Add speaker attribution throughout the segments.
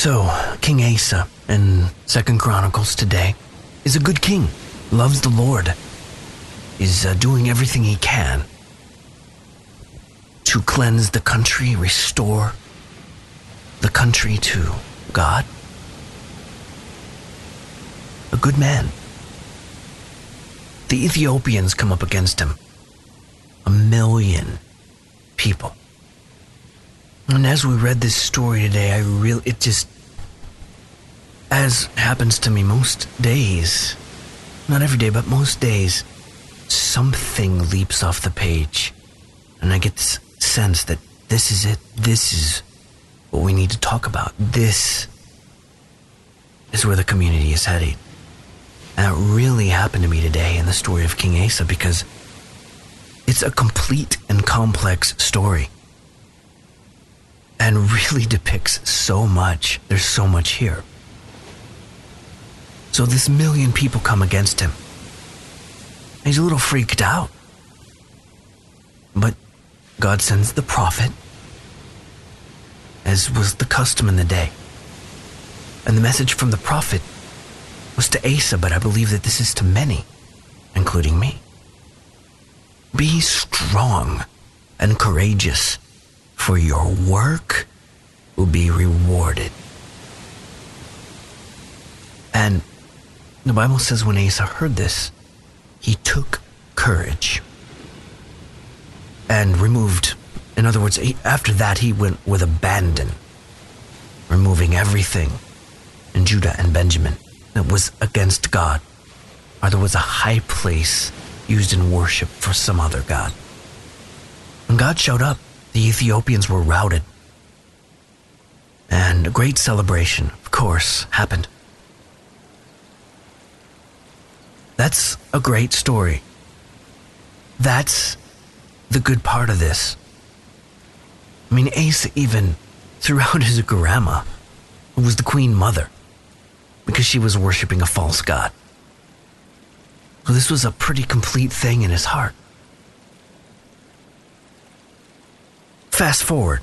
Speaker 1: So, King Asa in 2 Chronicles today is a good king, loves the Lord, is doing everything he can to cleanse the country, restore the country to God. A good man. The Ethiopians come up against him. 1 million people. And as we read this story today, it just, as happens to me most days, not every day, but most days, something leaps off the page. And I get this sense that this is it. This is what we need to talk about. This is where the community is heading. And it really happened to me today in the story of King Asa, because it's a complete and complex story and really depicts so much. There's so much here. So this 1 million people come against him. He's a little freaked out. But God sends the prophet, as was the custom in the day. And the message from the prophet was to Asa, but I believe that this is to many, including me. Be strong and courageous, for your work will be rewarded. And the Bible says when Asa heard this, he took courage and removed, in other words, after that he went with abandon, removing everything in Judah and Benjamin that was against God, or there was a high place used in worship for some other god. When God showed up, the Ethiopians were routed. And a great celebration, of course, happened. That's a great story. That's the good part of this. I mean, Asa even threw out his grandma, who was the queen mother, because she was worshiping a false god. So this was a pretty complete thing in his heart. Fast forward.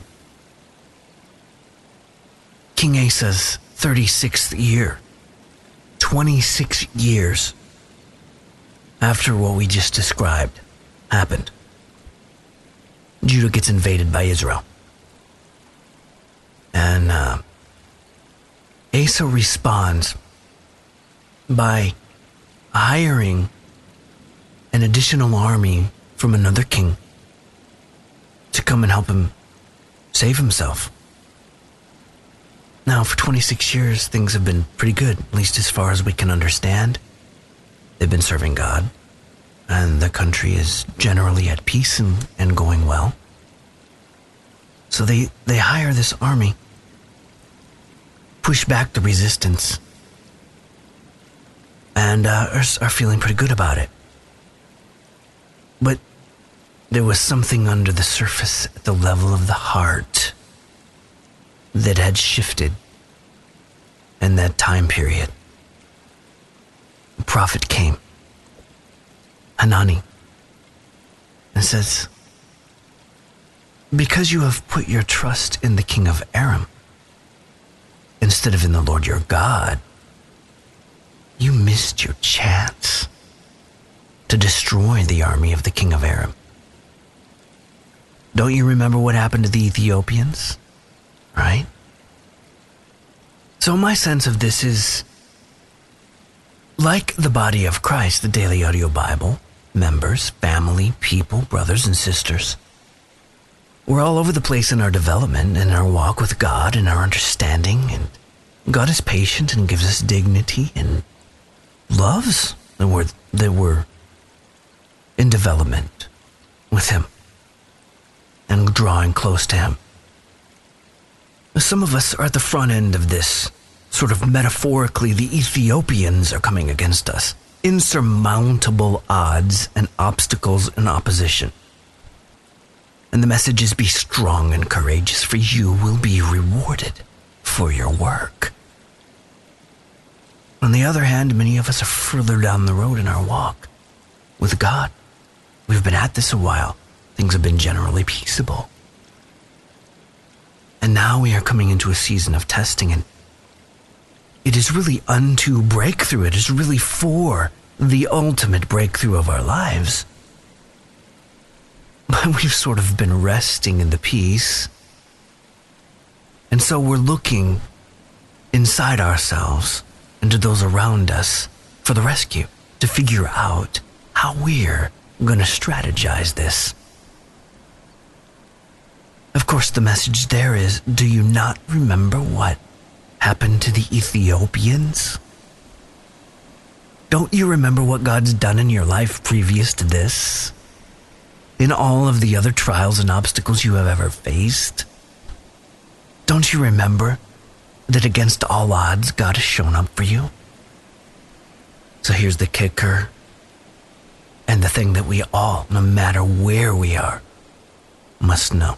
Speaker 1: King Asa's 36th year. 26 years after what we just described happened. Judah gets invaded by Israel. And Asa responds by hiring an additional army from another king to come and help him save himself. Now, for 26 years, things have been pretty good, at least as far as we can understand. They've been serving God, and the country is generally at peace and going well. So they hire this army, push back the resistance, and are feeling pretty good about it. But there was something under the surface at the level of the heart that had shifted in that time period. The prophet came, Hanani, and says, because you have put your trust in the king of Aram instead of in the Lord your God, you missed your chance to destroy the army of the king of Aram. Don't you remember what happened to the Ethiopians? Right? So my sense of this is, like the body of Christ, the Daily Audio Bible, members, family, people, brothers and sisters, we're all over the place in our development and our walk with God and our understanding, and God is patient and gives us dignity and loves that we're in development with Him and drawing close to Him. Some of us are at the front end of this. Sort of metaphorically, the Ethiopians are coming against us. Insurmountable odds and obstacles and opposition. And the message is, be strong and courageous, for you will be rewarded for your work. On the other hand, many of us are further down the road in our walk with God. We've been at this a while. Things have been generally peaceable. And now we are coming into a season of testing, and it is really unto breakthrough. It is really for the ultimate breakthrough of our lives. But we've sort of been resting in the peace. And so we're looking inside ourselves and to those around us for the rescue, to figure out how we're going to strategize this. Of course, the message there is, do you not remember what happened to the Ethiopians? Don't you remember what God's done in your life previous to this? In all of the other trials and obstacles you have ever faced? Don't you remember that against all odds, God has shown up for you? So here's the kicker, and the thing that we all, no matter where we are, must know.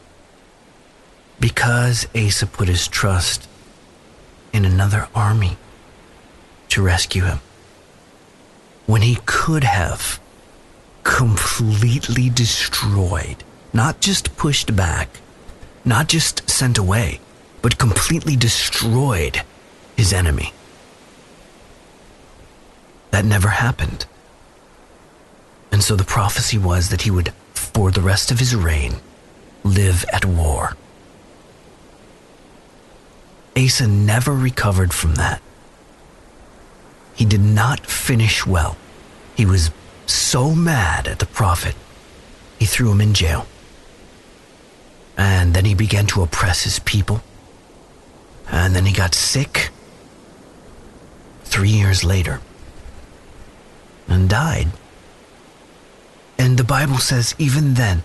Speaker 1: Because Asa put his trust in another army to rescue him, when he could have completely destroyed, not just pushed back, not just sent away, but completely destroyed his enemy. That never happened. And so the prophecy was that he would, for the rest of his reign, live at war. Asa never recovered from that. He did not finish well. He was so mad at the prophet, he threw him in jail. And then he began to oppress his people. And then he got sick 3 years later and died. And the Bible says even then,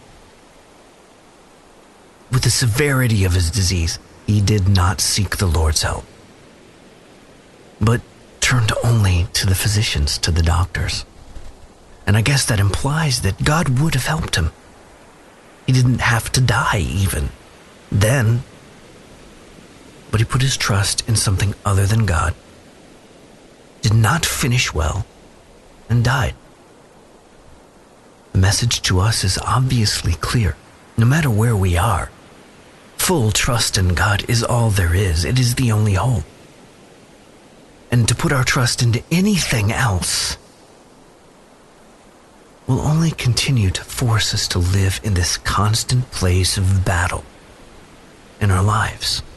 Speaker 1: with the severity of his disease, he did not seek the Lord's help, but turned only to the physicians, to the doctors. And I guess that implies that God would have helped him. He didn't have to die even then, but he put his trust in something other than God, did not finish well, and died. The message to us is obviously clear. No matter where we are, full trust in God is all there is. It is the only hope. And to put our trust into anything else will only continue to force us to live in this constant place of battle in our lives.